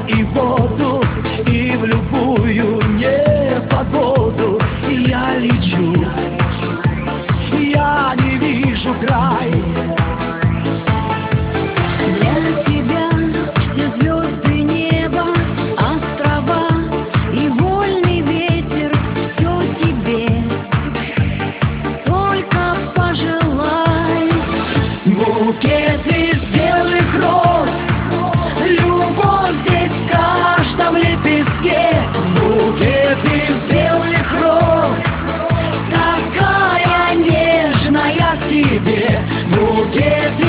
и воду, и в любую непогоду я лечу, я не вижу край. Для тебя все звезды неба, острова и вольный ветер, все тебе, только пожелай. Букет из белых роз, любовь здесь в каждом лепестке. Букет из белых роз, такая нежная к тебе. Букет